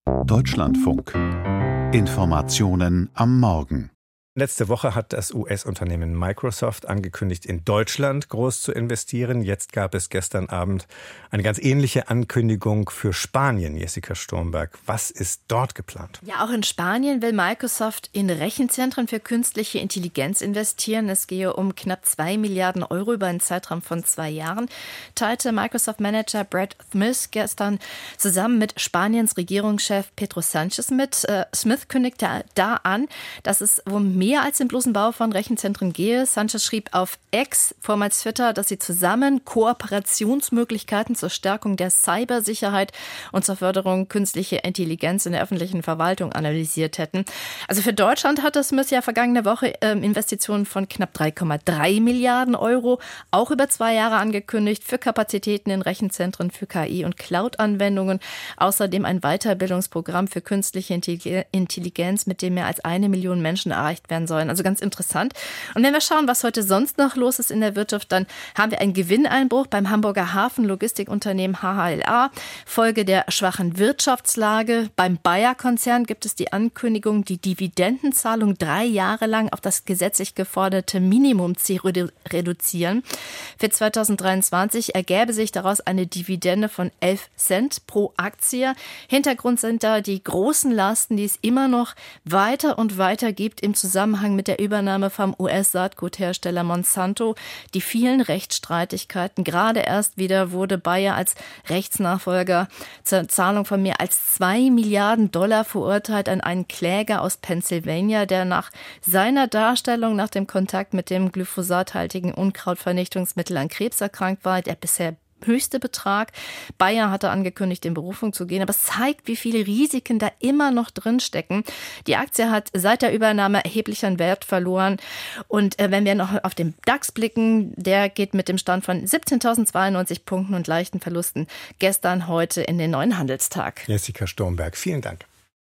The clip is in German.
Deutschlandfunk. Informationen am Morgen. Letzte Woche hat das US-Unternehmen Microsoft angekündigt, in Deutschland groß zu investieren. Jetzt gab es gestern Abend eine ganz ähnliche Ankündigung für Spanien, Jessica Sturmberg. Was ist dort geplant? Ja, auch in Spanien will Microsoft in Rechenzentren für künstliche Intelligenz investieren. Es gehe um knapp 2 Milliarden Euro über einen Zeitraum von 2 Jahren, teilte Microsoft-Manager Brad Smith gestern zusammen mit Spaniens Regierungschef Pedro Sánchez mit. Smith kündigte da an, dass es um mehr als den bloßen Bau von Rechenzentren gehe. Sánchez schrieb auf X, vormals Twitter, dass sie zusammen Kooperationsmöglichkeiten zur Stärkung der Cybersicherheit und zur Förderung künstlicher Intelligenz in der öffentlichen Verwaltung analysiert hätten. Also für Deutschland hat das Smith ja vergangene Woche Investitionen von knapp 3,3 Milliarden Euro, auch über 2 Jahre angekündigt, für Kapazitäten in Rechenzentren, für KI- und Cloud-Anwendungen. Außerdem ein Weiterbildungsprogramm für künstliche Intelligenz, mit dem mehr als 1 Million Menschen erreicht werden sollen. Also ganz interessant. Und wenn wir schauen, was heute sonst noch los ist in der Wirtschaft, dann haben wir einen Gewinneinbruch beim Hamburger Hafen-Logistikunternehmen HHLA. Folge der schwachen Wirtschaftslage. Beim Bayer-Konzern gibt es die Ankündigung, die Dividendenzahlung 3 Jahre lang auf das gesetzlich geforderte Minimum zu reduzieren. Für 2023 ergäbe sich daraus eine Dividende von 11 Cent pro Aktie. Hintergrund sind da die großen Lasten, die es immer noch weiter und weiter gibt im Zusammenhang mit der Übernahme vom US-Saatguthersteller Monsanto. Die vielen Rechtsstreitigkeiten. Gerade erst wieder wurde Bayer als Rechtsnachfolger zur Zahlung von mehr als 2 Milliarden Dollar verurteilt an einen Kläger aus Pennsylvania, der nach seiner Darstellung nach dem Kontakt mit dem glyphosathaltigen Unkrautvernichtungsmittel an Krebs erkrankt war, der bisher höchste Betrag. Bayer hatte angekündigt, in Berufung zu gehen, aber es zeigt, wie viele Risiken da immer noch drinstecken. Die Aktie hat seit der Übernahme erheblich an Wert verloren. Und wenn wir noch auf den DAX blicken, der geht mit dem Stand von 17.092 Punkten und leichten Verlusten gestern, heute in den neuen Handelstag. Jessica Sturmberg, vielen Dank.